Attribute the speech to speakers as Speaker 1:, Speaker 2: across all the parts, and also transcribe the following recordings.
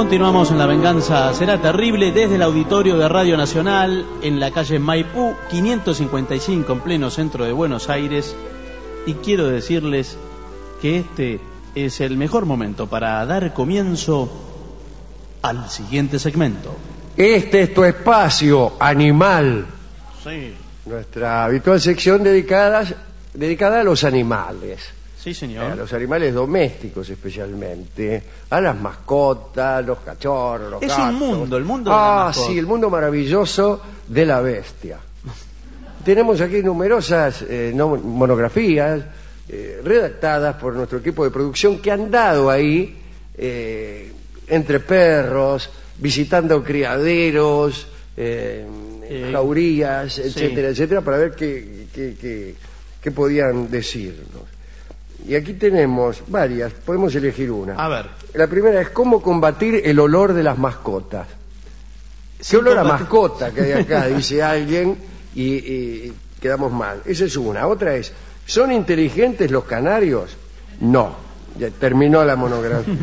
Speaker 1: Continuamos en La Venganza Será Terrible desde el auditorio de Radio Nacional en la calle Maipú 555 en pleno centro de Buenos Aires, y quiero decirles que este es el mejor momento para dar comienzo al siguiente segmento.
Speaker 2: Este es tu espacio animal.
Speaker 1: Sí.
Speaker 2: Nuestra habitual sección dedicada a los animales.
Speaker 1: Sí, señor.
Speaker 2: A los animales domésticos especialmente, a las mascotas, los cachorros, los gatos.
Speaker 1: Es un mundo, el mundo de la mascota.
Speaker 2: Sí, el mundo maravilloso de la bestia. Tenemos aquí numerosas monografías redactadas por nuestro equipo de producción que han dado ahí entre perros, visitando criaderos, jaurías, etcétera, etcétera, para ver qué podían decirnos. Y aquí tenemos varias, podemos elegir una.
Speaker 1: A ver.
Speaker 2: La primera es cómo combatir el olor de las mascotas. ¿Qué olor a mascota que hay acá? Dice alguien y quedamos mal. Esa es una. Otra es, ¿son inteligentes los canarios? No. Ya terminó la monografía.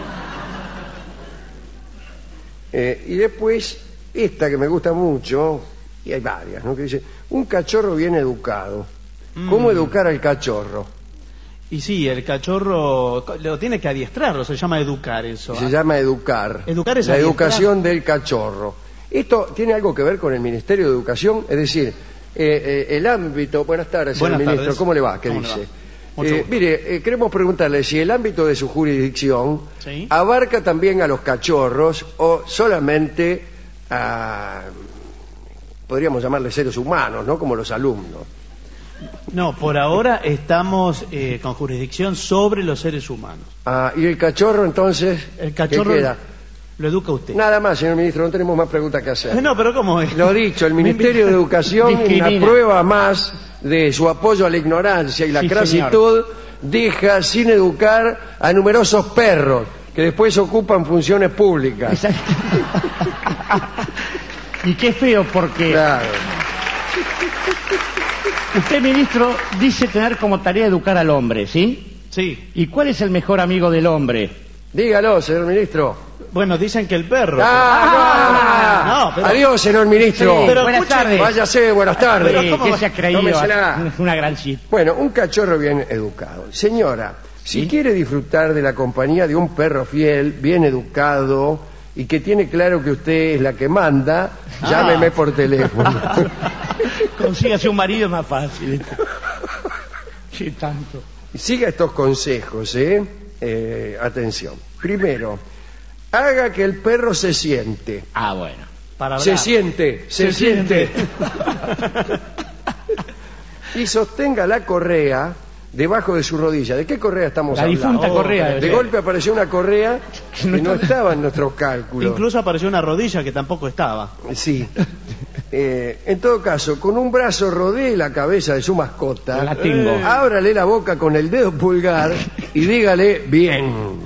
Speaker 2: Y después, esta que me gusta mucho, y hay varias, ¿no? Que dice, un cachorro bien educado. ¿Cómo educar al cachorro?
Speaker 1: Y sí, el cachorro lo tiene que adiestrar, o se llama educar eso.
Speaker 2: Se llama educar.
Speaker 1: Educar es
Speaker 2: la
Speaker 1: adiestrar.
Speaker 2: Educación del cachorro. Esto tiene algo que ver con el Ministerio de Educación, es decir, el ámbito... Buenas tardes, señor ministro,
Speaker 1: tardes.
Speaker 2: ¿cómo le va? ¿Qué
Speaker 1: ¿Cómo
Speaker 2: dice?
Speaker 1: le va?
Speaker 2: Mire, queremos preguntarle si el ámbito de su jurisdicción
Speaker 1: ¿Sí?
Speaker 2: abarca también a los cachorros o solamente a, podríamos llamarle seres humanos, ¿no? Como los alumnos.
Speaker 1: No, por ahora estamos con jurisdicción sobre los seres humanos.
Speaker 2: ¿Y el cachorro entonces?
Speaker 1: El cachorro
Speaker 2: ¿qué queda?
Speaker 1: lo educa usted.
Speaker 2: Nada más, señor ministro, no tenemos más preguntas que hacer.
Speaker 1: No, pero ¿cómo es?
Speaker 2: Lo dicho, el Ministerio de Educación,
Speaker 3: Discrimina.
Speaker 2: una prueba más de su apoyo a la ignorancia y la
Speaker 3: Sí,
Speaker 2: crasitud, deja sin educar a numerosos perros que después ocupan funciones públicas.
Speaker 3: Exacto. Y qué feo porque
Speaker 2: Claro.
Speaker 3: usted, ministro, dice tener como tarea educar al hombre, ¿sí?
Speaker 1: Sí.
Speaker 3: ¿Y cuál es el mejor amigo del hombre?
Speaker 2: Dígalo, señor ministro.
Speaker 1: Bueno, dicen que el perro.
Speaker 2: No,
Speaker 1: pero-
Speaker 2: Adiós, señor ministro.
Speaker 3: Sí,
Speaker 1: pero
Speaker 3: buenas
Speaker 1: escúcheme.
Speaker 3: tardes.
Speaker 2: Váyase, buenas tardes.
Speaker 1: Pero ¿cómo
Speaker 3: ¿Qué
Speaker 1: va?
Speaker 3: se ha creído?
Speaker 2: Tómesela.
Speaker 3: Es una gran chiste.
Speaker 2: Bueno, un cachorro bien educado. Señora, si quiere disfrutar de la compañía de un perro fiel, bien educado y que tiene claro que usted es la que manda, llámeme por teléfono.
Speaker 3: Consígase un marido más fácil. Sí, tanto.
Speaker 2: Siga estos consejos, atención. Primero, haga que el perro se siente.
Speaker 3: Ah, bueno.
Speaker 1: Para hablar.
Speaker 2: Se siente. Y sostenga la correa debajo de su rodilla. ¿De qué correa estamos
Speaker 3: La
Speaker 2: hablando?
Speaker 3: difunta correa.
Speaker 2: De golpe apareció una correa que no estaba en nuestros cálculos.
Speaker 1: Incluso apareció una rodilla que tampoco estaba.
Speaker 2: Sí. En todo caso, con un brazo rodee la cabeza de su mascota.
Speaker 3: La tengo.
Speaker 2: Ábrale la boca con el dedo pulgar y dígale bien.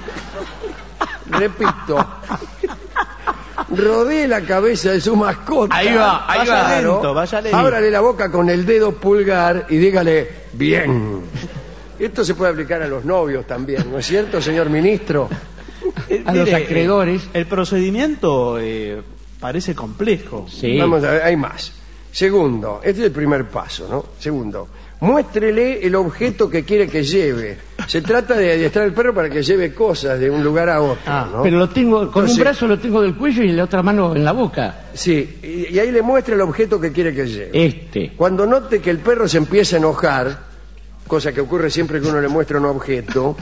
Speaker 2: Repito. Rodee la cabeza de su mascota.
Speaker 3: Ahí va, ahí
Speaker 1: Vaya
Speaker 3: va.
Speaker 1: lento, vaya lento.
Speaker 2: Ábrale la boca con el dedo pulgar y dígale bien. Esto se puede aplicar a los novios también, ¿no es cierto, señor ministro?
Speaker 3: A los acreedores.
Speaker 1: El procedimiento parece complejo.
Speaker 3: Sí.
Speaker 2: Vamos a ver, hay más. Segundo, este es el primer paso, ¿no? Segundo, muéstrele el objeto que quiere que lleve. Se trata de adiestrar al perro para que lleve cosas de un lugar a otro, ¿no?
Speaker 3: Pero lo tengo, con
Speaker 2: Entonces,
Speaker 3: un brazo lo tengo del cuello y la otra mano en la boca.
Speaker 2: Sí, y ahí le muestra el objeto que quiere que lleve. Cuando note que el perro se empieza a enojar, cosa que ocurre siempre que uno le muestra un objeto,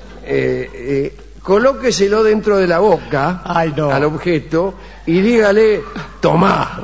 Speaker 2: colóqueselo dentro de la boca
Speaker 3: Ay, no.
Speaker 2: al objeto y dígale, tomá.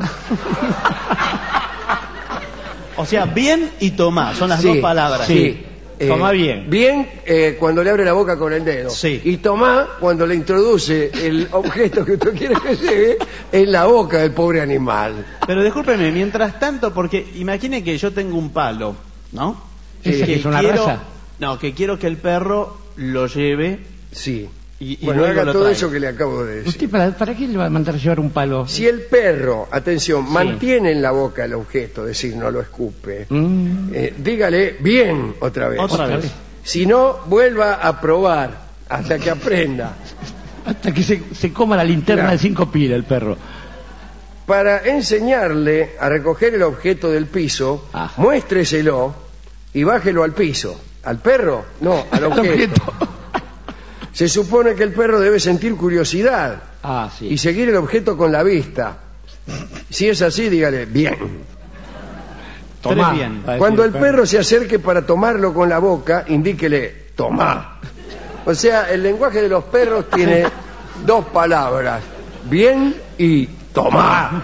Speaker 1: O sea, bien y tomá, son las
Speaker 2: Sí,
Speaker 1: dos palabras.
Speaker 2: Sí.
Speaker 3: Tomá bien.
Speaker 2: Bien cuando le abre la boca con el dedo.
Speaker 1: Sí.
Speaker 2: Y tomá cuando le introduce el objeto que usted quiere que lleve en la boca del pobre animal.
Speaker 1: Pero discúlpeme, mientras tanto, porque imagine que yo tengo un palo, ¿no?
Speaker 3: ¿Ese que es una raza?
Speaker 1: No, que quiero que el perro lo lleve
Speaker 2: Sí.
Speaker 1: y
Speaker 2: Bueno,
Speaker 1: luego
Speaker 2: haga
Speaker 1: lo
Speaker 2: todo
Speaker 1: trae.
Speaker 2: eso que le acabo de decir.
Speaker 3: ¿Usted para qué le va a mandar a llevar un palo?
Speaker 2: Si el perro, atención, mantiene en la boca el objeto, es decir, no lo escupe, dígale bien otra vez.
Speaker 1: Otra vez.
Speaker 2: Si no, vuelva a probar hasta que aprenda.
Speaker 3: Hasta que se coma la linterna
Speaker 2: Claro.
Speaker 3: de 5 pilas el perro.
Speaker 2: Para enseñarle a recoger el objeto del piso,
Speaker 3: Ah.
Speaker 2: muéstreselo y bájelo al piso. ¿Al perro? No, al objeto. Se supone que el perro debe sentir curiosidad
Speaker 3: Ah, sí.
Speaker 2: y seguir el objeto con la vista. Si es así, dígale, bien.
Speaker 3: Tomá,
Speaker 1: Tres bien.
Speaker 3: va a decir
Speaker 2: Cuando el perro se acerque para tomarlo con la boca, indíquele, tomá. O sea, el lenguaje de los perros tiene dos palabras, bien y tomá.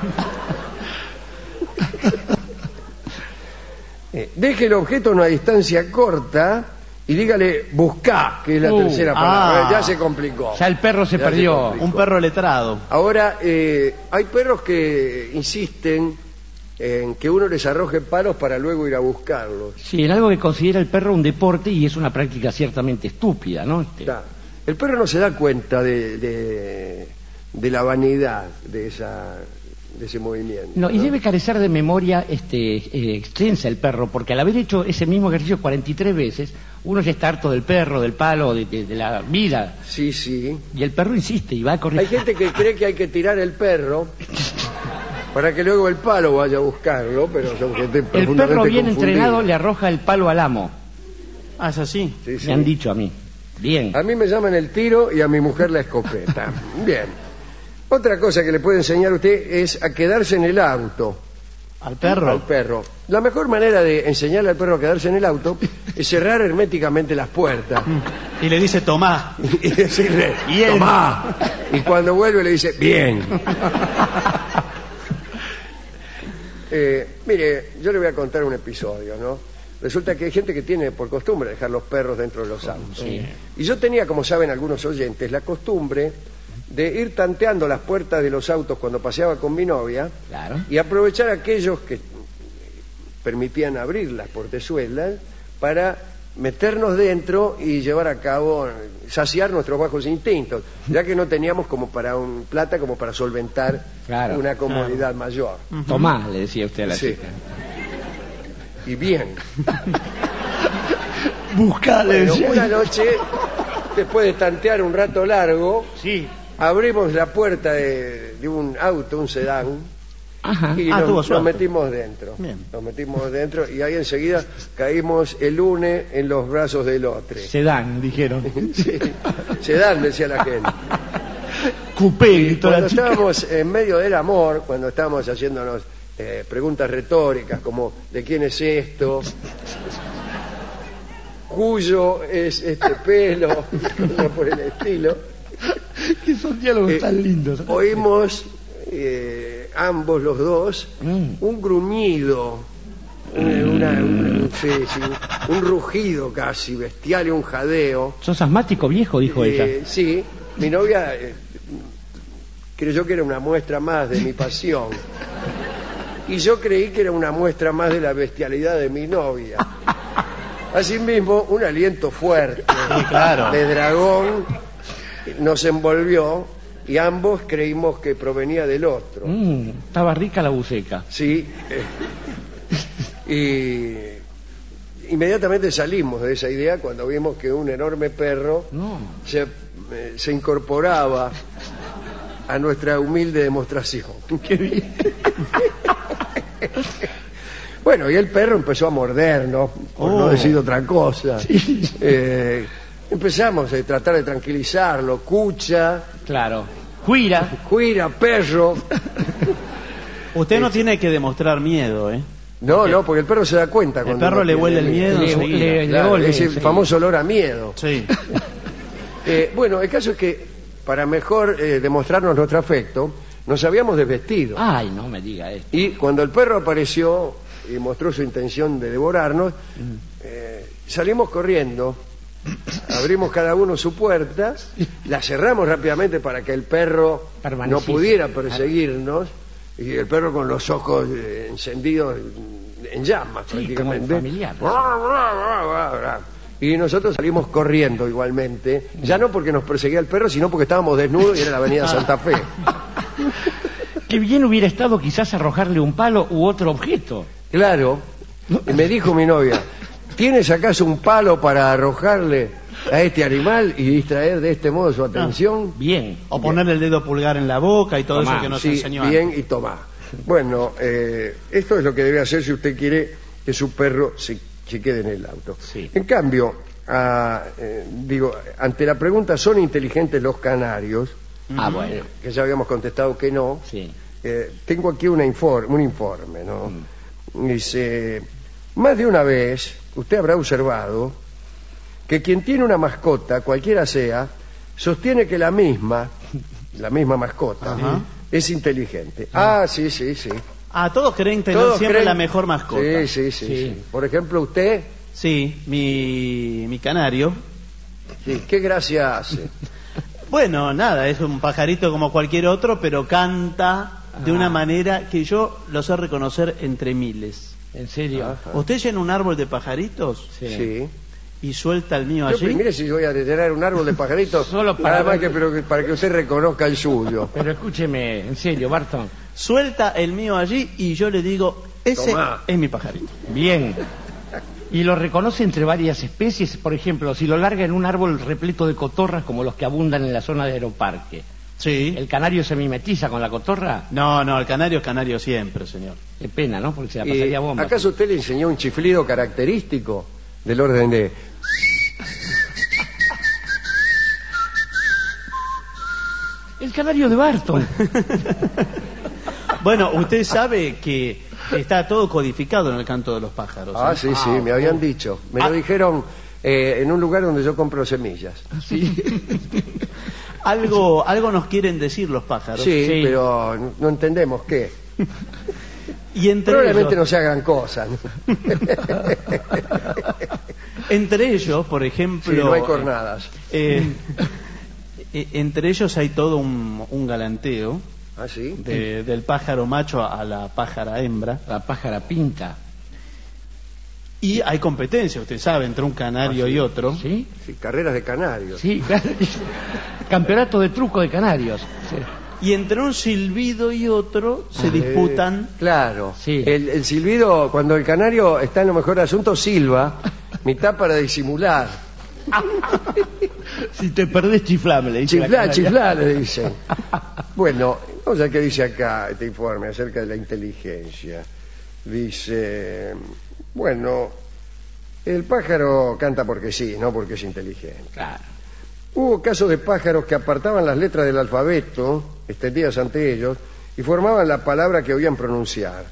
Speaker 2: Deje el objeto a una distancia corta y dígale, buscá, que es la tercera palabra. Ya se complicó.
Speaker 3: Ya el perro se
Speaker 2: Ya
Speaker 3: perdió.
Speaker 2: complicó.
Speaker 1: Un perro letrado.
Speaker 2: Ahora, hay perros que insisten en que uno les arroje palos para luego ir a buscarlos.
Speaker 3: Sí, en algo que considera el perro un deporte y es una práctica ciertamente estúpida, ¿no?
Speaker 2: Está. El perro no se da cuenta de la vanidad de ese movimiento.
Speaker 3: No, y debe carecer de memoria extensa el perro, porque al haber hecho ese mismo ejercicio 43 veces, uno ya está harto del perro, del palo, de la vida.
Speaker 2: Sí, sí.
Speaker 3: Y el perro insiste y va a correr.
Speaker 2: Hay gente que cree que hay que tirar el perro para que luego el palo vaya a buscarlo, pero son gente
Speaker 3: El
Speaker 2: profundamente
Speaker 3: perro bien
Speaker 2: confundida.
Speaker 3: entrenado le arroja el palo al amo.
Speaker 1: Ah, es así.
Speaker 2: Sí, sí.
Speaker 3: Me han dicho a mí. Bien.
Speaker 2: A mí me llaman el tiro y a mi mujer la escopeta. Bien. Otra cosa que le puede enseñar a usted es a quedarse en el auto.
Speaker 1: Al perro.
Speaker 2: Al perro. La mejor manera de enseñarle al perro a quedarse en el auto es cerrar herméticamente las puertas
Speaker 1: Y le dice, tomá.
Speaker 2: y decirle,
Speaker 3: Bien.
Speaker 2: tomá. Y cuando vuelve le dice, bien. Mire, yo le voy a contar un episodio, ¿no? Resulta que hay gente que tiene por costumbre dejar los perros dentro de los autos.
Speaker 3: Sí.
Speaker 2: Y yo tenía, como saben algunos oyentes, la costumbre de ir tanteando las puertas de los autos cuando paseaba con mi novia
Speaker 3: Claro.
Speaker 2: y aprovechar aquellos que permitían abrir las portezuelas para meternos dentro y llevar a cabo, saciar nuestros bajos instintos, ya que no teníamos plata como para solventar
Speaker 3: Claro,
Speaker 2: una comodidad mayor.
Speaker 3: Tomá, le decía usted a la
Speaker 2: Sí.
Speaker 3: chica.
Speaker 2: Y bien.
Speaker 3: Buscale,
Speaker 2: Bueno, una noche, después de tantear un rato largo,
Speaker 3: Sí.
Speaker 2: abrimos la puerta de un auto, un sedán,
Speaker 3: Ajá.
Speaker 2: y
Speaker 1: tuvo
Speaker 2: nos
Speaker 1: suerte.
Speaker 2: metimos dentro.
Speaker 1: Bien.
Speaker 2: Nos metimos dentro y ahí enseguida caímos el uno en los brazos del otro.
Speaker 3: Se dan, dijeron.
Speaker 2: Sí, sedán, decía la gente.
Speaker 3: Cupé,
Speaker 2: Y
Speaker 3: gritó la
Speaker 2: cuando
Speaker 3: chica.
Speaker 2: estábamos en medio del amor, cuando estábamos haciéndonos preguntas retóricas como ¿de quién es esto? ¿Cuyo es este pelo? Cosas por el estilo.
Speaker 3: Que son diálogos tan lindos.
Speaker 2: Oímos ambos los dos
Speaker 3: Mm.
Speaker 2: un gruñido, sí, un rugido casi bestial y un jadeo.
Speaker 3: ¿Sos asmático viejo? Dijo ella.
Speaker 2: Sí, mi novia creyó que era una muestra más de mi pasión. Y yo creí que era una muestra más de la bestialidad de mi novia. Asimismo, un aliento fuerte
Speaker 1: claro.
Speaker 2: de dragón nos envolvió y ambos creímos que provenía del otro.
Speaker 3: Estaba rica la buceca.
Speaker 2: Sí. Y inmediatamente salimos de esa idea cuando vimos que un enorme perro
Speaker 3: No.
Speaker 2: se incorporaba a nuestra humilde demostración.
Speaker 3: Qué bien.
Speaker 2: Bueno, y el perro empezó a mordernos, por no decir otra cosa. Empezamos a tratar de tranquilizarlo, cucha,
Speaker 3: Claro. Cuira.
Speaker 2: cuira, perro.
Speaker 1: Usted no tiene que demostrar miedo, ¿eh?
Speaker 2: No, porque el perro se da cuenta.
Speaker 1: El
Speaker 2: cuando
Speaker 1: perro
Speaker 2: uno
Speaker 1: le
Speaker 2: tiene
Speaker 1: huele el miedo enseguida.
Speaker 3: le
Speaker 2: Claro,
Speaker 3: golpe,
Speaker 2: es el
Speaker 3: sí.
Speaker 2: famoso olor a miedo.
Speaker 1: Sí.
Speaker 2: Bueno, el caso es que para mejor demostrarnos nuestro afecto, nos habíamos desvestido.
Speaker 3: Ay, no me diga esto.
Speaker 2: Y cuando el perro apareció y mostró su intención de devorarnos, salimos corriendo, abrimos cada uno su puerta, la cerramos rápidamente para que el perro no
Speaker 3: Permaneciese.
Speaker 2: pudiera perseguirnos, y el perro con los ojos encendidos en llamas
Speaker 3: Sí,
Speaker 2: prácticamente.
Speaker 3: como familiar.
Speaker 2: Y nosotros salimos corriendo igualmente, ya no porque nos perseguía el perro, sino porque estábamos desnudos y era la avenida Santa Fe.
Speaker 3: Qué bien hubiera estado quizás arrojarle un palo u otro objeto.
Speaker 2: Claro, y me dijo mi novia, ¿tienes acaso un palo para arrojarle? a este animal y distraer de este modo su atención.
Speaker 3: Bien.
Speaker 1: O ponerle el dedo pulgar en la boca y todo
Speaker 3: Tomá,
Speaker 1: eso que nos
Speaker 2: Sí,
Speaker 1: enseñó
Speaker 2: bien
Speaker 1: antes.
Speaker 2: y tomá. Bueno, esto es lo que debe hacer si usted quiere que su perro se quede en el auto.
Speaker 3: Sí.
Speaker 2: En cambio, ante la pregunta ¿son inteligentes los canarios?
Speaker 3: Bueno.
Speaker 2: Que ya habíamos contestado que no.
Speaker 3: Sí.
Speaker 2: Tengo aquí un informe, ¿no? Dice, más de una vez usted habrá observado que quien tiene una mascota, cualquiera sea, sostiene que la misma mascota,
Speaker 1: Ajá.
Speaker 2: es inteligente. Sí.
Speaker 1: Todos creen tener
Speaker 2: Todos
Speaker 1: siempre
Speaker 2: creen-
Speaker 1: la mejor mascota.
Speaker 2: Sí. Por ejemplo, usted,
Speaker 1: Sí, mi canario.
Speaker 2: sí, ¿qué gracia hace?
Speaker 1: Bueno, nada, es un pajarito como cualquier otro, pero canta de una manera que yo lo sé reconocer entre miles.
Speaker 3: ¿En serio?
Speaker 2: Ajá.
Speaker 1: Usted llena un árbol de pajaritos
Speaker 2: Sí.
Speaker 1: y suelta el mío
Speaker 2: Yo,
Speaker 1: allí.
Speaker 2: mire si voy a detener un árbol de pajaritos,
Speaker 3: Solo para
Speaker 2: nada más
Speaker 3: ver-
Speaker 2: que pero para que usted reconozca el suyo.
Speaker 3: Pero escúcheme, en serio, Barton.
Speaker 1: Suelta el mío allí y yo le digo, ese
Speaker 2: Tomá.
Speaker 1: es mi pajarito.
Speaker 3: Bien. Y lo reconoce entre varias especies, por ejemplo, si lo larga en un árbol repleto de cotorras como los que abundan en la zona de Aeroparque.
Speaker 1: Sí.
Speaker 3: ¿El canario se mimetiza con la cotorra?
Speaker 1: No, el canario es canario siempre, señor.
Speaker 3: Qué pena, ¿no? Porque se la pasaría bomba.
Speaker 2: ¿Acaso usted le enseñó un chiflido característico del orden de...
Speaker 3: El canario de Barton.
Speaker 1: Bueno, usted sabe que está todo codificado en el canto de los pájaros. ¿eh?
Speaker 2: Sí, me habían dicho. Me lo dijeron en un lugar donde yo compro semillas.
Speaker 3: Sí.
Speaker 1: Algo nos quieren decir los pájaros.
Speaker 2: Sí, pero no entendemos qué.
Speaker 1: Y entre
Speaker 2: Probablemente
Speaker 1: ellos,
Speaker 2: no sea gran cosa, ¿no?
Speaker 1: entre ellos, por
Speaker 2: Sí,
Speaker 1: ejemplo,
Speaker 2: no hay cornadas.
Speaker 1: entre ellos hay todo un galanteo
Speaker 2: Sí.
Speaker 1: del pájaro macho a la pájara hembra.
Speaker 3: La pájara pinta.
Speaker 1: Y hay competencia, usted sabe, entre un canario y otro.
Speaker 3: ¿Sí?
Speaker 2: Sí, carreras de canarios.
Speaker 3: Sí, claro. Campeonato de truco de canarios. Sí.
Speaker 1: Y entre un silbido y otro se disputan.
Speaker 2: Claro.
Speaker 3: Sí.
Speaker 2: El silbido, cuando el canario está en lo mejor asunto, silba, mitad para disimular.
Speaker 3: Si te perdés, chiflame, le dice la
Speaker 2: Chiflá,
Speaker 3: canaria.
Speaker 2: chiflá, le dicen. Bueno, vamos a ver qué dice acá este informe acerca de la inteligencia. Dice, bueno, el pájaro canta porque sí, no porque es inteligente.
Speaker 3: Claro.
Speaker 2: Hubo casos de pájaros que apartaban las letras del alfabeto, extendidas ante ellos, y formaban la palabra que oían pronunciar.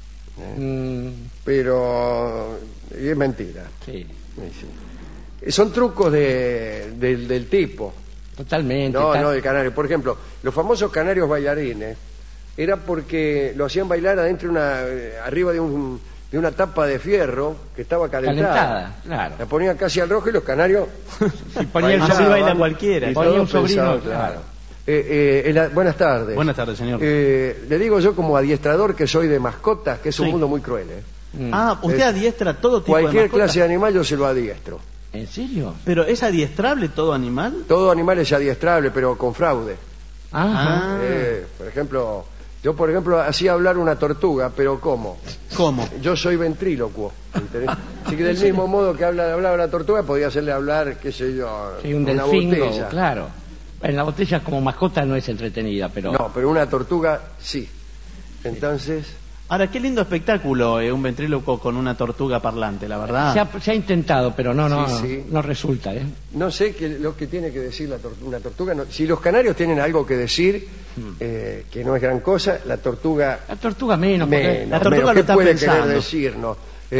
Speaker 2: Pero y es mentira.
Speaker 3: Sí,
Speaker 2: Sí. Son trucos del tipo.
Speaker 3: totalmente.
Speaker 2: No,
Speaker 3: Está-
Speaker 2: no, del canario. Por ejemplo, los famosos canarios bailarines era porque lo hacían bailar adentro arriba de una tapa de fierro que estaba calentada.
Speaker 3: Calentada, claro.
Speaker 2: La ponían casi al rojo y los canarios
Speaker 3: Si ponía el
Speaker 1: Así
Speaker 3: sobrino-
Speaker 1: baila cualquiera.
Speaker 2: y
Speaker 3: Ponía
Speaker 2: todos
Speaker 3: un sobrino,
Speaker 2: pensaban,
Speaker 3: claro.
Speaker 2: buenas tardes.
Speaker 1: Buenas tardes, señor.
Speaker 2: Le digo yo como adiestrador que soy de mascotas, que es un
Speaker 1: Sí.
Speaker 2: mundo muy cruel.
Speaker 1: Usted adiestra todo tipo de
Speaker 2: Cualquier
Speaker 1: mascotas.
Speaker 2: clase de animal yo se lo adiestro.
Speaker 3: ¿En serio?
Speaker 1: Pero ¿es adiestrable todo animal?
Speaker 2: Todo animal es adiestrable, pero con fraude.
Speaker 3: Ajá.
Speaker 2: Por ejemplo, yo hacía hablar una tortuga, pero ¿cómo?
Speaker 1: ¿Cómo?
Speaker 2: Yo soy ventrílocuo. ¿entendés? Así que del mismo modo que hablaba la tortuga, podía hacerle hablar, qué sé yo,
Speaker 3: Sí, un
Speaker 2: una
Speaker 3: delfín,
Speaker 2: botella.
Speaker 3: claro. En la botella como mascota no es entretenida, pero...
Speaker 2: No, pero una tortuga sí. Entonces,
Speaker 1: Ahora, qué lindo espectáculo, un ventríloco con una tortuga parlante, la verdad.
Speaker 3: Se ha intentado, pero no
Speaker 2: Sí.
Speaker 3: no resulta, ¿eh?
Speaker 2: no sé lo que tiene que decir una tortuga. Si los canarios tienen algo que decir, que no es gran cosa, la tortuga
Speaker 3: La tortuga menos, porque-
Speaker 1: La tortuga
Speaker 2: menos.
Speaker 1: lo
Speaker 2: ¿Qué
Speaker 1: está
Speaker 2: puede
Speaker 1: pensando.
Speaker 2: querer decirnos?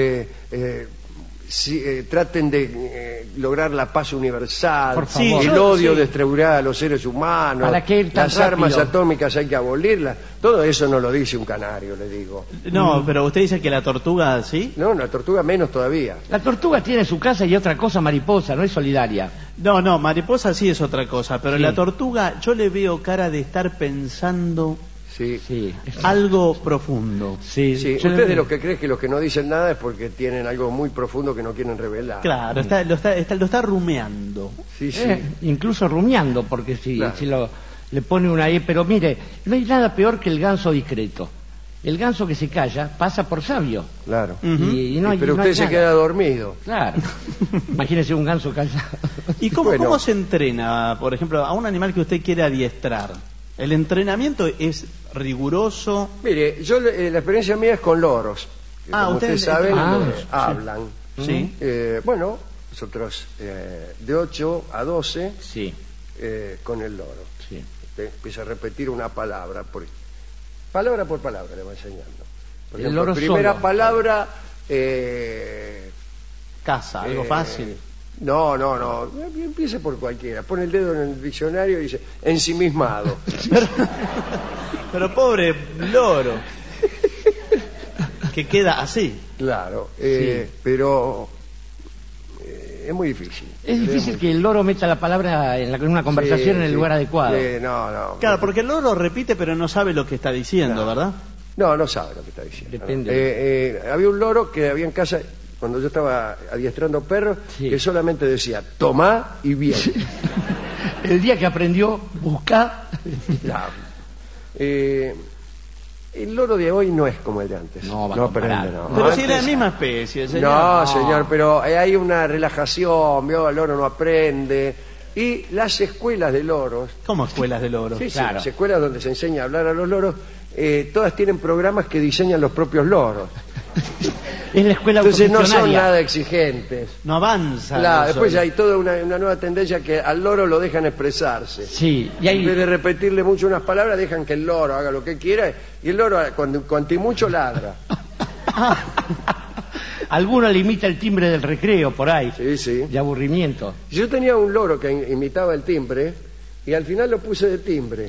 Speaker 2: Traten de lograr la paz universal,
Speaker 3: Por favor.
Speaker 1: Sí,
Speaker 2: el
Speaker 1: yo-
Speaker 2: odio
Speaker 1: sí.
Speaker 2: destruirá a los seres humanos,
Speaker 3: ¿Para qué ir tan
Speaker 2: las armas
Speaker 3: rápido?
Speaker 2: atómicas hay que abolirlas. Todo eso no lo dice un canario, le digo.
Speaker 1: No, pero usted dice que la tortuga, ¿sí?
Speaker 2: No, la tortuga menos todavía.
Speaker 3: La tortuga tiene su casa y otra cosa mariposa, no es solidaria.
Speaker 1: No, mariposa sí es otra cosa, pero
Speaker 3: Sí.
Speaker 1: la tortuga yo le veo cara de estar pensando
Speaker 2: Sí.
Speaker 3: Sí.
Speaker 1: algo profundo.
Speaker 3: Sí,
Speaker 2: Sí,
Speaker 3: yo
Speaker 2: usted
Speaker 3: le-
Speaker 2: de los que cree que los que no dicen nada es porque tienen algo muy profundo que no quieren revelar.
Speaker 1: Claro, lo está rumeando.
Speaker 2: Sí, sí.
Speaker 3: Incluso rumiando, porque
Speaker 2: Claro.
Speaker 3: si le pone una E, pero mire, no hay nada peor que el ganso discreto. El ganso que se calla pasa por sabio.
Speaker 2: Claro.
Speaker 3: Y no hay,
Speaker 2: Pero
Speaker 3: no
Speaker 2: usted
Speaker 3: hay
Speaker 2: se
Speaker 3: nada.
Speaker 2: queda dormido.
Speaker 3: Claro. Imagínese un ganso callado.
Speaker 1: ¿Y cómo,
Speaker 2: Bueno.
Speaker 1: cómo se entrena, por ejemplo, a un animal que usted quiere adiestrar? ¿El entrenamiento es riguroso?
Speaker 2: Mire, yo la experiencia mía es con loros. Que, como
Speaker 1: ustedes
Speaker 2: ustedes saben,
Speaker 3: entrenan.
Speaker 1: Sí.
Speaker 2: hablan.
Speaker 1: Sí.
Speaker 2: Bueno, nosotros de 8 a 12
Speaker 3: Sí,
Speaker 2: con el loro.
Speaker 3: sí.
Speaker 2: Usted empieza a repetir una palabra palabra por palabra le va enseñando. Por
Speaker 3: El
Speaker 2: ejemplo,
Speaker 3: loro
Speaker 2: primera
Speaker 3: solo.
Speaker 2: palabra
Speaker 1: Caza, algo fácil.
Speaker 2: No, empiece por cualquiera. Pone el dedo en el diccionario y dice ensimismado.
Speaker 1: Pero pobre loro. Que queda así.
Speaker 2: Claro,
Speaker 3: Sí.
Speaker 2: pero es muy difícil.
Speaker 3: Es difícil que el loro meta la palabra en una conversación en el lugar adecuado.
Speaker 2: No.
Speaker 1: Claro, porque el loro repite pero no sabe lo que está diciendo,
Speaker 2: No.
Speaker 1: ¿verdad?
Speaker 2: No sabe lo que está diciendo.
Speaker 3: Depende.
Speaker 2: Había un loro que había en casa, cuando yo estaba adiestrando perros,
Speaker 3: Sí.
Speaker 2: que solamente decía, tomá y bien.
Speaker 3: El día que aprendió, buscar.
Speaker 2: Ya. El loro de hoy no es como el de antes.
Speaker 3: No, va a
Speaker 2: aprende,
Speaker 3: comparar.
Speaker 2: no.
Speaker 1: Pero si
Speaker 2: Antes-
Speaker 1: es la misma especie, señor.
Speaker 2: No, señor, pero hay una relajación, ¿vio? El loro no aprende. Y las escuelas de loros,
Speaker 1: ¿Cómo escuelas de loros?
Speaker 2: sí,
Speaker 3: Claro.
Speaker 2: las escuelas donde se enseña a hablar a los loros, todas tienen programas que diseñan los propios loros.
Speaker 3: Es la escuela
Speaker 2: Entonces no son
Speaker 3: autofuncionaria.
Speaker 2: nada exigentes.
Speaker 1: No avanza.
Speaker 2: Claro,
Speaker 1: el
Speaker 2: después
Speaker 1: solo.
Speaker 2: hay toda una nueva tendencia que al loro lo dejan expresarse.
Speaker 3: Sí, y
Speaker 2: En vez
Speaker 3: hay,
Speaker 2: de repetirle mucho unas palabras, dejan que el loro haga lo que quiera y el loro cuanto y mucho ladra.
Speaker 3: alguno le imita el timbre del recreo por ahí,
Speaker 2: Sí.
Speaker 3: de aburrimiento.
Speaker 2: Yo tenía un loro que imitaba el timbre y al final lo puse de timbre.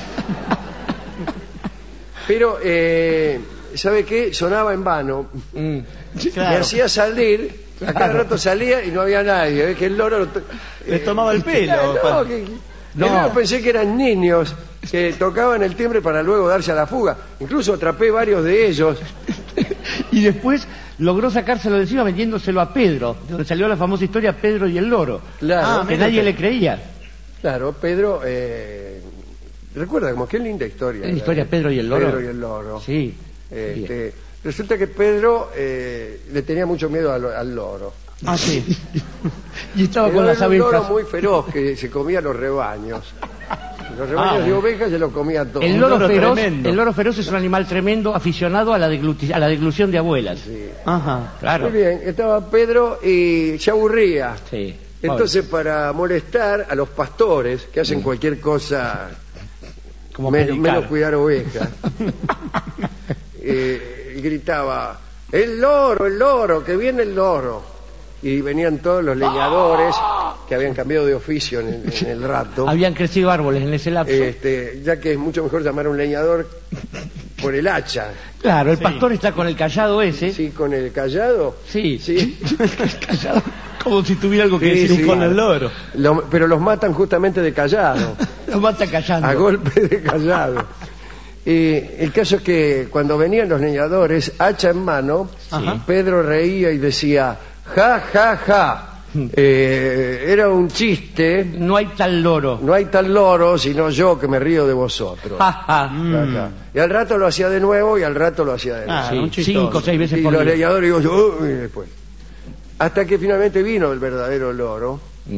Speaker 2: Pero, ¿sabe qué? Sonaba en vano. Me
Speaker 1: Claro.
Speaker 2: hacía salir, a cada rato salía y no había nadie. ¿Ves? Que el loro...
Speaker 1: Les tomaba el pelo.
Speaker 2: No,
Speaker 3: No.
Speaker 2: primero pensé que eran niños que tocaban el timbre para luego darse a la fuga. Incluso atrapé varios de ellos.
Speaker 3: Y después logró sacárselo de encima vendiéndoselo a Pedro, de donde salió la famosa historia Pedro y el loro.
Speaker 2: Claro,
Speaker 3: Que nadie le creía.
Speaker 2: Claro, Pedro... recuerda, como qué linda historia.
Speaker 3: Es la historia Pedro y el loro.
Speaker 2: Pedro y el loro.
Speaker 3: Sí.
Speaker 2: Resulta que Pedro le tenía mucho miedo al loro.
Speaker 1: Ah, sí.
Speaker 3: Y estaba
Speaker 2: Pero
Speaker 3: con las
Speaker 2: era un loro
Speaker 3: abejas.
Speaker 2: muy feroz que se comía los rebaños. Los rebaños de
Speaker 3: bueno.
Speaker 2: ovejas se los comía todos.
Speaker 3: El loro,
Speaker 1: loro
Speaker 3: feroz,
Speaker 1: tremendo.
Speaker 3: el loro feroz es un animal tremendo, aficionado a la deglución de abuelas.
Speaker 2: Sí.
Speaker 1: Ajá.
Speaker 3: Claro.
Speaker 2: Muy bien, estaba Pedro y se aburría.
Speaker 3: Sí.
Speaker 2: Entonces, para molestar a los pastores que hacen cualquier cosa
Speaker 3: Como
Speaker 2: menos
Speaker 3: predicar.
Speaker 2: cuidar ovejas, gritaba, el loro, que viene el loro. Y venían todos los leñadores que habían cambiado de oficio en el rato.
Speaker 3: Habían crecido árboles en ese lapso.
Speaker 2: Ya que es mucho mejor llamar a un leñador por el hacha.
Speaker 3: Claro, el
Speaker 1: Sí.
Speaker 3: pastor está con el callado ese.
Speaker 2: Sí, con el callado.
Speaker 3: Sí.
Speaker 2: Sí.
Speaker 3: Callado, como si tuviera algo que
Speaker 2: Sí,
Speaker 3: decir
Speaker 2: sí.
Speaker 1: Con el loro.
Speaker 2: Pero los matan justamente de callado.
Speaker 3: Lo mata callando.
Speaker 2: A golpe de callado. El caso es que cuando venían los leñadores, hacha en mano,
Speaker 1: Ajá.
Speaker 2: Pedro reía y decía, ja, ja, ja. Era un chiste,
Speaker 3: No hay tal loro.
Speaker 2: no hay tal loro, sino yo que me río de vosotros.
Speaker 3: Ja, ja.
Speaker 2: Ajá. Y al rato lo hacía de nuevo y al rato lo hacía de nuevo.
Speaker 1: Ah,
Speaker 3: Sí,
Speaker 1: un chistoso.
Speaker 3: 5 o 6 veces
Speaker 2: Y
Speaker 3: por
Speaker 2: los
Speaker 3: día.
Speaker 2: leñadores digo yo, y después. Hasta que finalmente vino el verdadero loro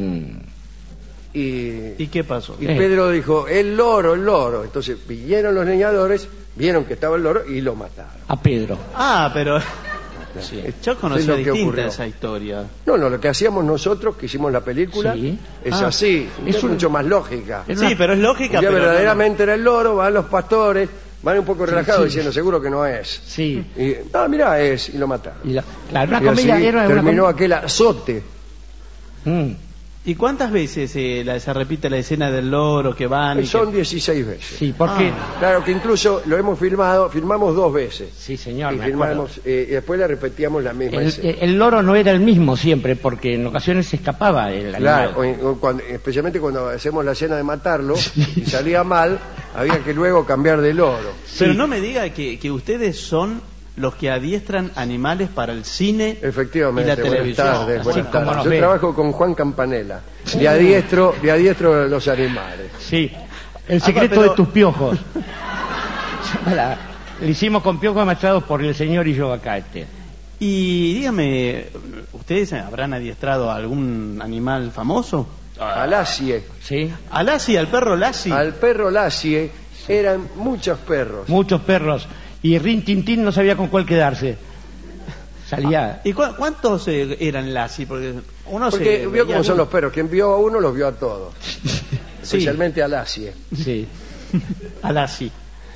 Speaker 2: y
Speaker 1: ¿Y qué pasó?
Speaker 2: Y Pedro dijo, el loro. Entonces vinieron los leñadores, vieron que estaba el loro y lo mataron.
Speaker 3: A Pedro.
Speaker 1: Ah, pero
Speaker 3: Sí.
Speaker 1: yo
Speaker 2: Es
Speaker 1: conocía
Speaker 2: lo que
Speaker 1: distinta
Speaker 2: ocurrió.
Speaker 1: esa historia.
Speaker 2: No, lo que hacíamos nosotros, que hicimos la película,
Speaker 3: Sí.
Speaker 2: es
Speaker 1: Ah.
Speaker 2: así,
Speaker 3: Es
Speaker 2: es
Speaker 3: un-
Speaker 2: mucho más lógica.
Speaker 3: Es
Speaker 1: Sí,
Speaker 3: una-
Speaker 1: pero es lógica.
Speaker 2: Ya
Speaker 1: pero no-
Speaker 2: verdaderamente era el loro, van los pastores, van un poco relajados
Speaker 3: sí.
Speaker 2: diciendo, seguro que no es.
Speaker 3: Sí.
Speaker 2: Y, mirá, es, y lo mataron.
Speaker 3: Claro, una
Speaker 2: Y así
Speaker 3: comedia era una
Speaker 2: terminó
Speaker 3: comedia.
Speaker 2: aquel azote.
Speaker 1: ¿Y cuántas veces se repite la escena del loro que van? Y
Speaker 2: Son
Speaker 1: que...
Speaker 2: 16 veces.
Speaker 3: Sí, porque.
Speaker 2: Claro que incluso lo hemos filmamos 2 veces.
Speaker 3: Sí, señor.
Speaker 2: Y
Speaker 3: me acuerdo.
Speaker 2: filmamos, y después la repetíamos la misma escena.
Speaker 3: El loro no era el mismo siempre, porque en ocasiones se escapaba el animal.
Speaker 2: Claro, especialmente cuando hacemos la escena de matarlo y salía mal, había que luego cambiar de loro.
Speaker 1: Pero
Speaker 3: Sí.
Speaker 1: no me diga que ustedes son los que adiestran animales para el cine
Speaker 2: Efectivamente,
Speaker 1: y la
Speaker 2: buenas
Speaker 1: televisión.
Speaker 2: tardes,
Speaker 3: Así
Speaker 2: buenas
Speaker 3: como
Speaker 2: tardes.
Speaker 3: nos
Speaker 2: Yo
Speaker 3: ve.
Speaker 2: trabajo con Juan Campanella, de adiestro los animales.
Speaker 3: Sí. El secreto
Speaker 1: pero-
Speaker 3: de tus piojos. Le hicimos con piojos amaestrados por el señor y yo acá.
Speaker 1: Y dígame, ¿ustedes habrán adiestrado a algún animal famoso?
Speaker 2: A Lassie.
Speaker 3: ¿Sí?
Speaker 1: ¿A Lassie, al perro Lassie?
Speaker 2: Al perro Lassie eran muchos perros.
Speaker 3: Muchos perros. Y Rin Tin Tin no sabía con cuál quedarse. Salía...
Speaker 1: ¿Y cuántos eran Lassie? Porque
Speaker 2: vio cómo son los perros. Quien vio a uno, los vio a todos.
Speaker 1: Sí.
Speaker 2: Especialmente a Lassie.
Speaker 3: Sí.
Speaker 1: A Lassie.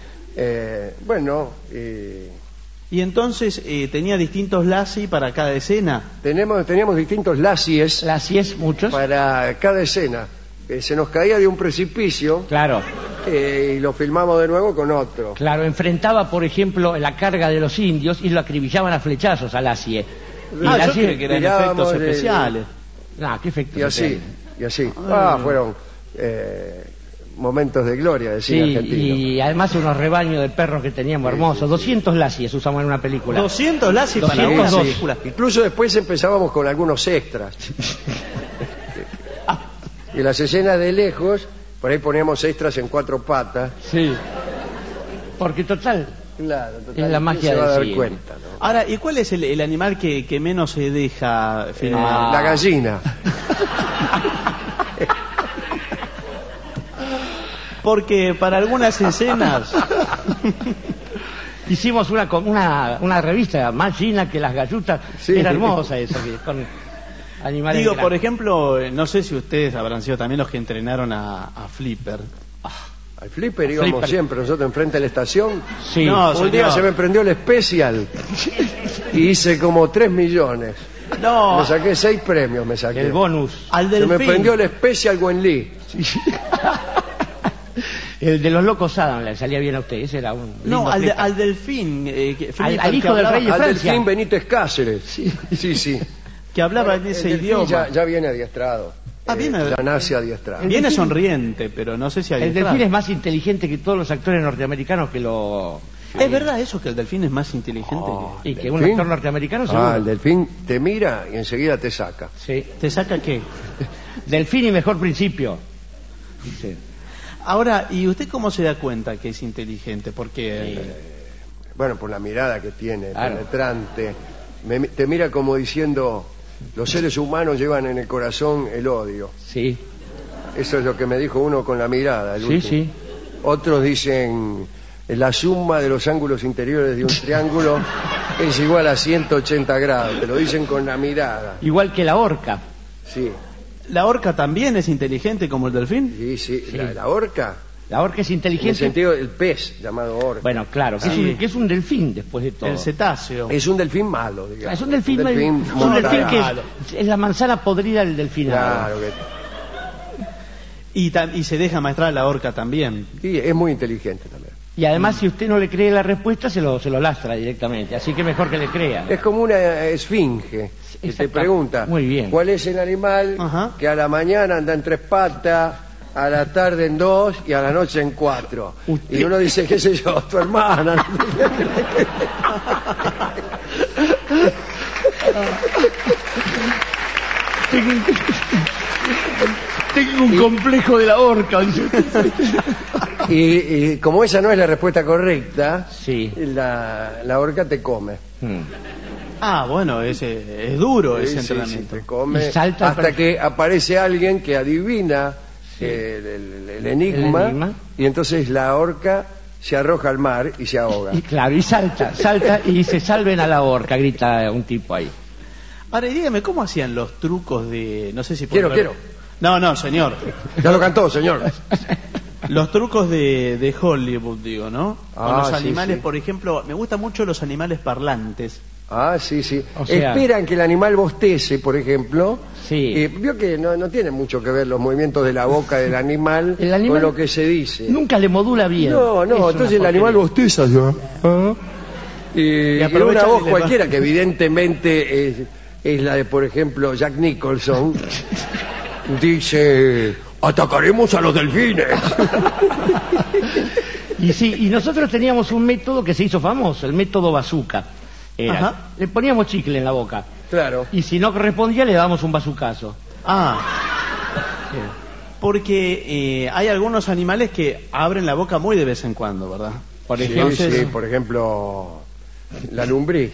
Speaker 1: Y entonces tenía distintos Lassie para cada escena.
Speaker 2: Teníamos distintos Lassies.
Speaker 3: Lassies, muchos.
Speaker 2: Para cada escena. Se nos caía de un precipicio.
Speaker 3: Claro.
Speaker 2: Y lo filmamos de nuevo con otro.
Speaker 3: Claro, enfrentaba, por ejemplo, la carga de los indios y lo acribillaban a flechazos a Lassie.
Speaker 1: Yo creí que eran efectos especiales.
Speaker 3: ¿Qué efectos
Speaker 2: y así,
Speaker 3: especiales?
Speaker 2: y así. Fueron momentos de gloria del cine argentino.
Speaker 3: Y además unos rebaños de perros que teníamos hermosos. 200 Lassies usamos en una película.
Speaker 1: 200 Lassies para una
Speaker 3: 202.
Speaker 1: película.
Speaker 2: Incluso después empezábamos con algunos extras. Y las escenas de lejos, por ahí poníamos extras en 4 patas.
Speaker 3: Sí. Porque total,
Speaker 2: Claro,
Speaker 3: es la magia
Speaker 2: se va a
Speaker 3: del
Speaker 2: dar
Speaker 3: cine.
Speaker 2: cuenta, ¿no?
Speaker 1: Ahora, ¿y cuál es el animal que menos se deja filmar?
Speaker 2: La gallina.
Speaker 1: Porque para algunas escenas...
Speaker 3: hicimos una revista más china que las gallutas.
Speaker 2: Sí.
Speaker 3: Era hermosa eso, con animales.
Speaker 1: Digo,
Speaker 3: grandes.
Speaker 1: por ejemplo, no sé si ustedes habrán sido también los que entrenaron a Flipper.
Speaker 2: Al Flipper íbamos
Speaker 3: Flipper.
Speaker 2: siempre nosotros enfrente de la estación.
Speaker 3: Sí.
Speaker 1: No,
Speaker 2: Un día
Speaker 1: señor.
Speaker 2: se me prendió el especial y hice como 3 millones.
Speaker 1: No,
Speaker 2: Me saqué 6 premios, me saqué.
Speaker 3: El bonus.
Speaker 1: al
Speaker 2: Se me
Speaker 1: delfín.
Speaker 2: prendió el especial Wenli.
Speaker 3: El de los locos Adam le salía bien a usted. Ese era un.
Speaker 1: No,
Speaker 3: lindo
Speaker 1: al
Speaker 3: Flipper.
Speaker 1: delfín. Flipper,
Speaker 3: al hijo
Speaker 1: que
Speaker 3: del
Speaker 1: hablaba-
Speaker 3: rey de
Speaker 2: Al
Speaker 3: Francia.
Speaker 2: delfín Benítez Cáceres. Sí.
Speaker 1: Que hablaba en
Speaker 2: El
Speaker 1: ese
Speaker 2: delfín
Speaker 1: idioma.
Speaker 2: ya viene adiestrado.
Speaker 1: Viene
Speaker 2: Ya nace adiestrado.
Speaker 3: El
Speaker 1: Viene
Speaker 3: delfín-
Speaker 1: sonriente, pero no sé si hay
Speaker 3: El delfín es más inteligente que todos los actores norteamericanos que lo.
Speaker 1: ¿Es verdad eso, que el delfín es más inteligente?
Speaker 3: Y que
Speaker 2: ¿El
Speaker 3: un
Speaker 2: delfín?
Speaker 3: actor norteamericano seguro.
Speaker 2: El delfín te mira y enseguida te saca.
Speaker 3: Sí.
Speaker 1: ¿Te saca qué?
Speaker 3: Delfín y mejor principio. Sí.
Speaker 1: Ahora, ¿y usted cómo se da cuenta que es inteligente? Porque...
Speaker 2: Bueno, por la mirada que tiene,
Speaker 3: Claro.
Speaker 2: penetrante. Te mira como diciendo, los seres humanos llevan en el corazón el odio.
Speaker 3: Sí.
Speaker 2: Eso es lo que me dijo uno con la mirada. El
Speaker 3: Sí,
Speaker 2: último.
Speaker 3: sí.
Speaker 2: Otros dicen, la suma de los ángulos interiores de un triángulo es igual a 180 grados. Te lo dicen con la mirada.
Speaker 3: Igual que la orca.
Speaker 2: Sí,
Speaker 1: ¿La orca también es inteligente como el delfín?
Speaker 2: sí.
Speaker 3: Sí.
Speaker 2: La orca,
Speaker 3: La orca es
Speaker 2: en el
Speaker 3: inteligente.
Speaker 2: sentido del pez llamado orca.
Speaker 3: Bueno, claro,
Speaker 1: Sí.
Speaker 3: que es un delfín después de todo.
Speaker 1: El cetáceo.
Speaker 2: Es un delfín malo, digamos.
Speaker 3: Es un delfín, es un
Speaker 2: mortal.
Speaker 3: delfín que es la manzana podrida del delfinado.
Speaker 2: Claro,
Speaker 1: Y se deja maestrar a la orca también.
Speaker 2: y es muy inteligente también.
Speaker 3: Y además, si usted no le cree la respuesta, se lo lastra directamente. Así que mejor que le crea.
Speaker 2: Es como una esfinge que te
Speaker 3: Exacto.
Speaker 2: pregunta
Speaker 3: Muy bien.
Speaker 2: cuál es el animal
Speaker 1: Ajá.
Speaker 2: que a la mañana anda en 3 patas, a la tarde en 2 y a la noche en 4.
Speaker 3: Usted-
Speaker 2: Y uno dice, qué sé yo, tu hermana.
Speaker 3: Tengo un complejo de la orca. dice.
Speaker 2: y como esa no es la respuesta correcta,
Speaker 3: Sí.
Speaker 2: la orca te come.
Speaker 3: Mm.
Speaker 1: Bueno, es duro ese
Speaker 2: Sí,
Speaker 1: entrenamiento.
Speaker 2: te come
Speaker 3: Y salta
Speaker 2: hasta que aparece alguien que adivina el enigma,
Speaker 3: El enigma.
Speaker 2: y entonces la orca se arroja al mar y se ahoga.
Speaker 3: Y claro, y salta y dice, salven a la orca, grita un tipo ahí.
Speaker 1: Ahora, y dígame, ¿cómo hacían los trucos de... No sé si...
Speaker 2: Quiero.
Speaker 1: No, señor.
Speaker 2: Ya lo cantó, señor.
Speaker 1: Los trucos de Hollywood, digo, ¿no? Con los
Speaker 2: Sí,
Speaker 1: animales,
Speaker 2: sí.
Speaker 1: por ejemplo, me gustan mucho los animales parlantes.
Speaker 2: Sí.
Speaker 3: O sea-
Speaker 2: Esperan que el animal bostece, por ejemplo.
Speaker 3: Sí.
Speaker 2: Vio que no tiene mucho que ver los movimientos de la boca del animal,
Speaker 3: El animal
Speaker 2: con lo que se dice.
Speaker 3: Nunca le modula bien.
Speaker 2: No,
Speaker 3: Es una
Speaker 2: entonces el animal
Speaker 3: porquería.
Speaker 2: bosteza ya. Y
Speaker 1: aprovechan
Speaker 2: una voz
Speaker 1: y le
Speaker 2: cualquiera,
Speaker 1: va-
Speaker 2: que evidentemente es la de, por ejemplo, Jack Nicholson, dice, atacaremos a los delfines.
Speaker 3: Y sí, y nosotros teníamos un método que se hizo famoso, el método bazooka.
Speaker 1: Ajá.
Speaker 3: Le poníamos chicle en la boca.
Speaker 2: Claro.
Speaker 3: Y si no correspondía, le dábamos un bazucazo.
Speaker 1: Porque hay algunos animales que abren la boca muy de vez en cuando, ¿verdad?
Speaker 3: Por
Speaker 2: Sí,
Speaker 3: ejemplo,
Speaker 2: sí, por ejemplo, la lumbriz.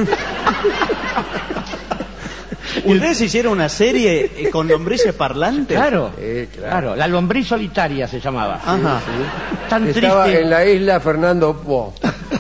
Speaker 1: ¿Ustedes hicieron una serie con lombrices parlantes?
Speaker 3: claro,
Speaker 2: Claro.
Speaker 3: claro, la lombriz solitaria se llamaba.
Speaker 1: Ajá.
Speaker 3: Tan
Speaker 2: Estaba
Speaker 3: triste.
Speaker 2: en la isla Fernando Po.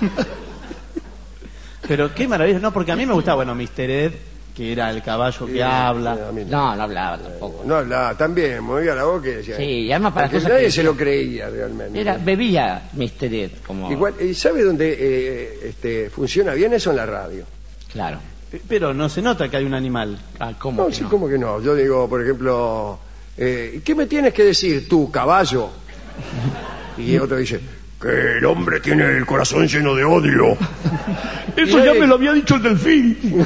Speaker 1: Pero qué maravilla. No, porque a mí me gustaba, bueno, Mr. Ed, que era el caballo que habla.
Speaker 2: A mí no.
Speaker 3: No, no hablaba tampoco.
Speaker 2: No hablaba, también movía la boca y decía.
Speaker 3: Sí, y además para
Speaker 2: porque
Speaker 3: cosas
Speaker 2: nadie
Speaker 3: que-
Speaker 2: se lo creía realmente.
Speaker 3: Bebía Mr. Ed, como...
Speaker 2: Igual, ¿y sabe dónde funciona bien eso en la radio?
Speaker 3: Claro.
Speaker 1: Pero no se nota que hay un animal.
Speaker 3: Ah, ¿cómo
Speaker 2: No,
Speaker 3: que
Speaker 2: sí,
Speaker 3: no?
Speaker 2: ¿cómo que no? Yo digo, por ejemplo, ¿qué me tienes que decir tú, caballo? Y otro dice, que el hombre tiene el corazón lleno de odio.
Speaker 3: Eso ya me lo había dicho el delfín.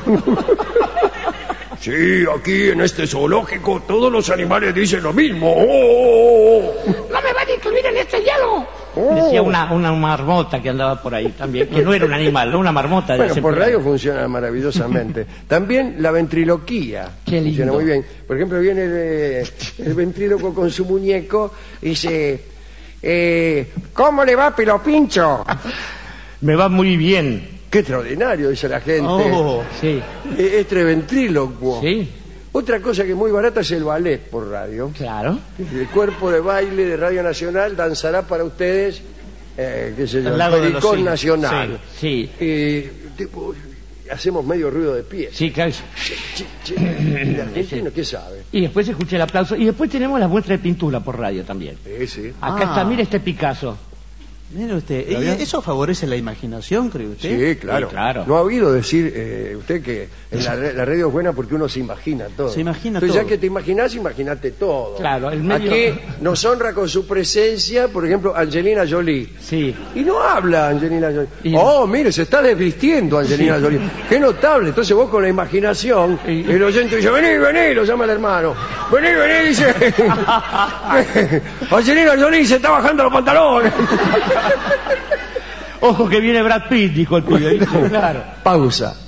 Speaker 2: Sí, aquí en este zoológico todos los animales dicen lo mismo. ¡Oh!
Speaker 3: ¡No me van a incluir en este diálogo! Decía una marmota que andaba por ahí también, que no era un animal, era una marmota.
Speaker 2: Bueno,
Speaker 3: de
Speaker 2: por
Speaker 3: ese-
Speaker 2: radio funciona maravillosamente. También la ventriloquía
Speaker 3: Qué lindo.
Speaker 2: funciona muy bien. Por ejemplo, viene el ventríloco con su muñeco y dice, ¿cómo le va, Pelo Pincho?
Speaker 3: Me va muy bien.
Speaker 2: Qué extraordinario, dice la gente.
Speaker 1: Oh,
Speaker 3: Sí,
Speaker 2: Este ventrílocuo.
Speaker 3: sí,
Speaker 2: Otra cosa que es muy barata es el ballet por radio.
Speaker 3: claro.
Speaker 2: El cuerpo de baile de Radio Nacional danzará para ustedes, qué sé yo,
Speaker 1: El
Speaker 2: el
Speaker 1: Lago de los
Speaker 2: Pericón
Speaker 1: Cisnes.
Speaker 2: Nacional.
Speaker 3: Sí,
Speaker 2: Tipo, hacemos medio ruido de pies.
Speaker 3: sí, claro.
Speaker 2: El argentino, ¿qué sabe?
Speaker 3: Y después escuché el aplauso. Y después tenemos la muestra de pintura por radio también.
Speaker 2: Sí.
Speaker 3: Acá
Speaker 1: Ah.
Speaker 3: está, mire este Picasso.
Speaker 1: mire usted.
Speaker 2: ¿Lo
Speaker 1: ¿Y
Speaker 2: vio?
Speaker 1: eso favorece la imaginación, cree usted?
Speaker 2: Sí, claro.
Speaker 3: Sí, claro.
Speaker 2: ¿No ha oído decir usted que en la radio es buena porque uno se imagina todo?
Speaker 1: Se imagina
Speaker 2: Entonces,
Speaker 1: todo.
Speaker 2: ya que te imaginás, imagínate todo.
Speaker 3: Claro, el medio-
Speaker 2: Aquí nos honra con su presencia, por ejemplo, Angelina Jolie.
Speaker 3: Sí.
Speaker 2: Y no habla Angelina Jolie.
Speaker 3: Y-
Speaker 2: Oh, mire, se está desvistiendo Angelina Jolie. Qué notable. Entonces vos con la imaginación, el oyente dice, vení, lo llama el hermano. Vení, dice. Angelina Jolie se está bajando los pantalones.
Speaker 3: Ojo que viene Brad Pitt, dijo el pibe. ¿viste? Claro.
Speaker 2: Pausa.